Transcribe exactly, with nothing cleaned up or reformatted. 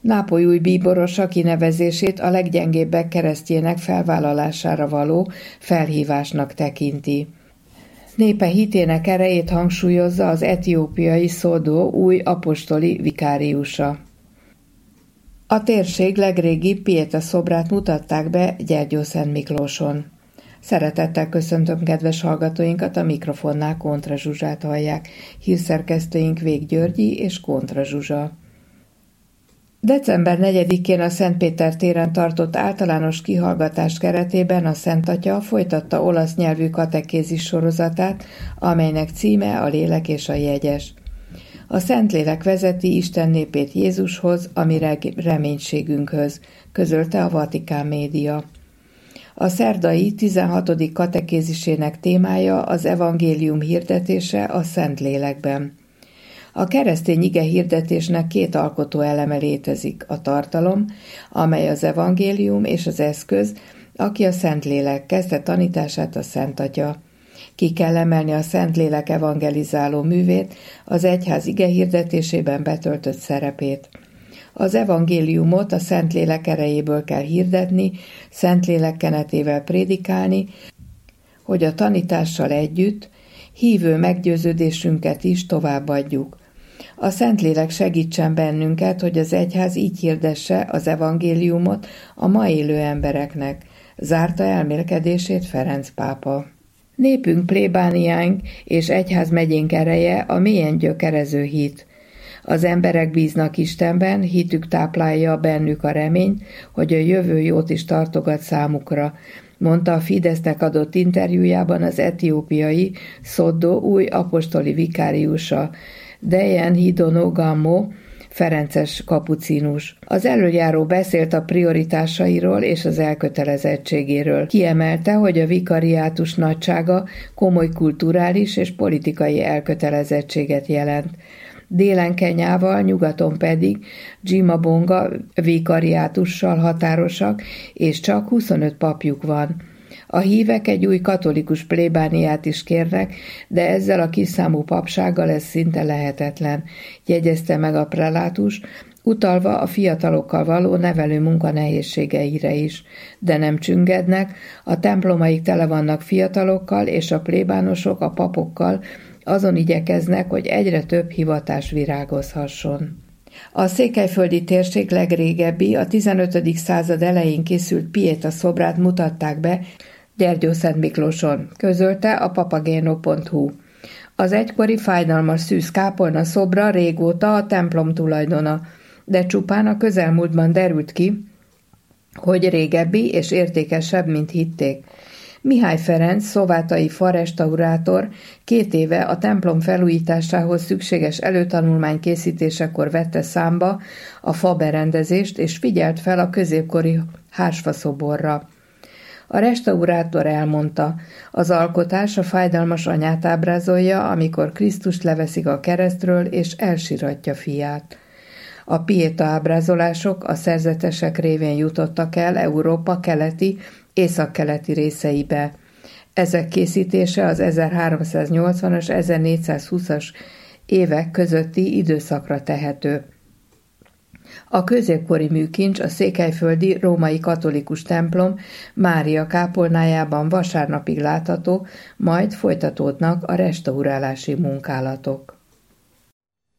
Nápoly új bíborosa kinevezését a leggyengébbek keresztjének felvállalására való felhívásnak tekinti. Népe hitének erejét hangsúlyozza az etiópiai Szodó új apostoli vikáriusa. A térség legrégibb Pieta szobrát mutatták be Gyergyószent Miklóson. Szeretettel köszöntöm kedves hallgatóinkat, a mikrofonnál Kontra Zsuzsát hallják, hírszerkesztőink Vég Györgyi és Kontra Zsuzsa. december negyedikén a Szentpéter téren tartott általános kihallgatás keretében a Szent Atya folytatta olasz nyelvű katekézis sorozatát, amelynek címe a Lélek és a Jegyes. A Szentlélek vezeti Isten népét Jézushoz, ami reménységünkhöz, közölte a Vatikán média. A szerdai tizenhatodik katekézisének témája az evangélium hirdetése a Szentlélekben. A keresztény ige hirdetésnek két alkotó eleme létezik, a tartalom, amely az evangélium, és az eszköz, aki a Szentlélek, kezdte tanítását a Szent Atya. Ki kell emelni a Szentlélek evangelizáló művét, az egyház ige hirdetésében betöltött szerepét. Az evangéliumot a Szentlélek erejéből kell hirdetni, Szentlélek kenetével prédikálni, hogy a tanítással együtt hívő meggyőződésünket is továbbadjuk. A Szentlélek segítsen bennünket, hogy az egyház így hirdesse az evangéliumot a ma élő embereknek, zárta elmélkedését Ferenc pápa. Népünk, plébániánk és egyházmegyénk ereje a mélyen gyökerező hit. Az emberek bíznak Istenben, hitük táplálja bennük a reményt, hogy a jövő jót is tartogat számukra, mondta a Fidesznek adott interjújában az etiópiai Szodó új apostoli vikáriusa, Dejen Hidono Gammo, ferences kapucinus. Az elöljáró beszélt a prioritásairól és az elkötelezettségéről. Kiemelte, hogy a vikariátus nagysága komoly kulturális és politikai elkötelezettséget jelent. Délen Kenyával, nyugaton pedig Dzsimabonga vikariátussal határosak, és csak huszonöt papjuk van. A hívek egy új katolikus plébániát is kérnek, de ezzel a kisszámú papsággal ez szinte lehetetlen, jegyezte meg a prelátus, utalva a fiatalokkal való nevelő munka nehézségeire is. De nem csüngednek, a templomaik tele vannak fiatalokkal, és a plébánosok a papokkal azon igyekeznek, hogy egyre több hivatás virágozhasson. A székelyföldi térség legrégebbi, a tizenötödik század elején készült Pieta szobrát mutatták be Gyergyószent Miklóson, közölte a papageno pont hu. Az egykori fájdalmas szűz kápolna szobra régóta a templom tulajdona, de csupán a közelmúltban derült ki, hogy régebbi és értékesebb, mint hitték. Mihály Ferenc, szovátai farestaurátor két éve a templom felújításához szükséges előtanulmány készítésekor vette számba a faberendezést, és figyelt fel a középkori hársfaszoborra. A restaurátor elmondta, az alkotás a fájdalmas anyát ábrázolja, amikor Krisztust leveszik a keresztről és elsiratja fiát. A Pieta ábrázolások a szerzetesek révén jutottak el Európa keleti, északkeleti részeibe. Ezek készítése az ezerháromszáznyolcvanas - ezernégyszázhúszas évek közötti időszakra tehető. A középkori műkincs a székelyföldi római katolikus templom Mária kápolnájában vasárnapig látható, majd folytatódnak a restaurálási munkálatok.